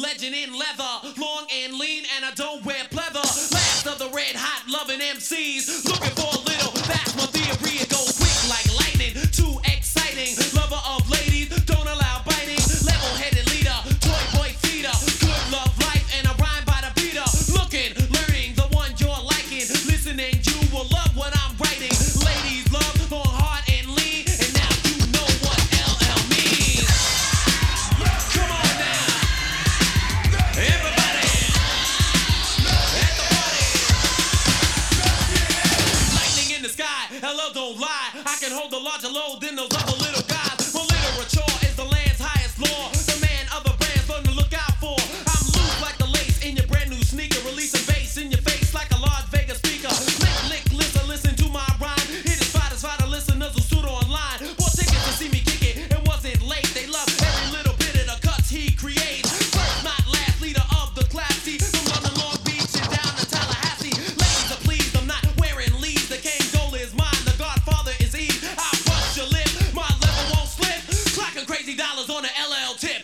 legend in leather, long and lean, and I don't wear pleather. Last of the red hot loving MCs, looking for a little. That's my theory. It goes quick like lightning, too exciting. Lover of ladies, don't allow biting. Level-headed leader, toy boy feeder, good love life, and I rhyme by the beater. Looking, learning, the one you're liking, listening, you will love what I'm writing. Ladies love long, hard, and lean, and now you know what LL means. Come on now, everybody at the party. Lightning in the sky, LL don't lie. I can hold a larger load than those other little guys. My literature is the land's highest law. The man other brands learn to look out for. I'm loose like the lace in your brand new sneaker, releasing bass in your face like a large Vegas speaker. Lick, listen to my rhyme. It is satisfy the listeners who stood online. Bought tickets to see me kick it and wasn't late. They love every little bit of the cuts he creates. First, not last, leader of the class. See, from London, Long Beach, and down to Tallahassee. Ladies are pleased, I'm not wearing leaves. The King Goal is mine, the Godfather is Eve. I'll bust your lip, my level won't slip. Clocking crazy dollars on the LL tip.